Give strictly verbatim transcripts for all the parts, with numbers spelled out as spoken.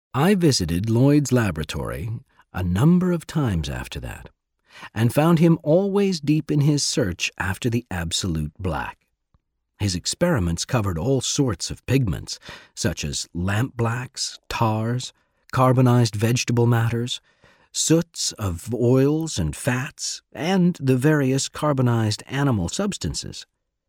I visited Lloyd's laboratory a number of times after that, and found him always deep in his search after the absolute black. His experiments covered all sorts of pigments, such as lamp blacks, tars, carbonized vegetable matters, soots of oils and fats, and the various carbonized animal substances.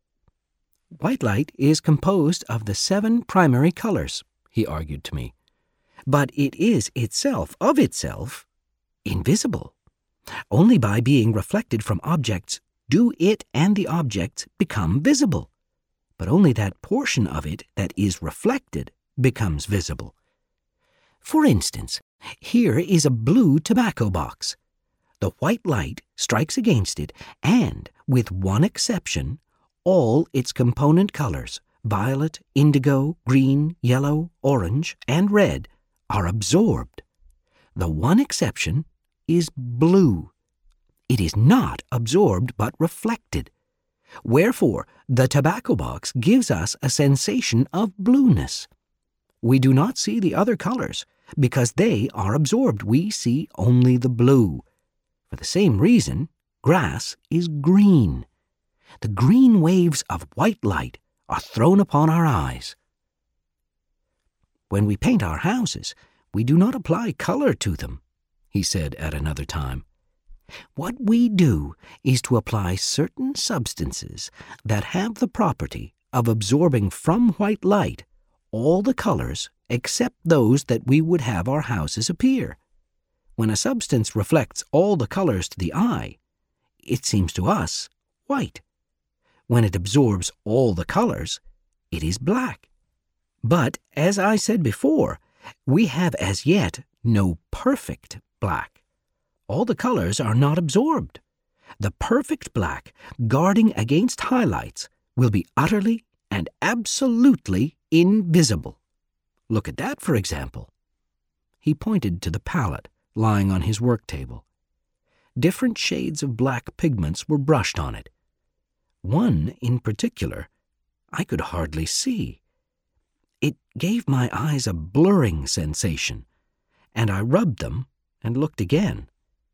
White light is composed of the seven primary colors, he argued to me, but it is itself, of itself, invisible. Only by being reflected from objects do it and the objects become visible, but only that portion of it that is reflected becomes visible. For instance, here is a blue tobacco box. The white light strikes against it, and, with one exception, all its component colors, violet, indigo, green, yellow, orange, and red, are absorbed. The one exception is blue. It is not absorbed but reflected. Wherefore, the tobacco box gives us a sensation of blueness. We do not see the other colors, because they are absorbed. We see only the blue. For the same reason, grass is green. The green waves of white light are thrown upon our eyes. When we paint our houses, we do not apply color to them, he said at another time. What we do is to apply certain substances that have the property of absorbing from white light all the colors except those that we would have our houses appear. When a substance reflects all the colors to the eye, it seems to us white. When it absorbs all the colors, it is black. But, as I said before, we have as yet no perfect black. All the colors are not absorbed. The perfect black, guarding against highlights, will be utterly and absolutely invisible. Look at that, for example. He pointed to the palette lying on his work table. Different shades of black pigments were brushed on it. One, in particular, I could hardly see. It gave my eyes a blurring sensation, and I rubbed them and looked again.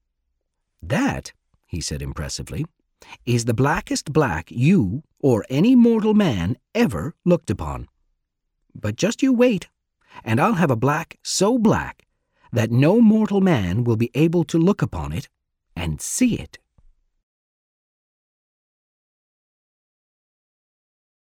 That, he said impressively, is the blackest black you or any mortal man ever looked upon. But just you wait, and I'll have a black so black that no mortal man will be able to look upon it and see it.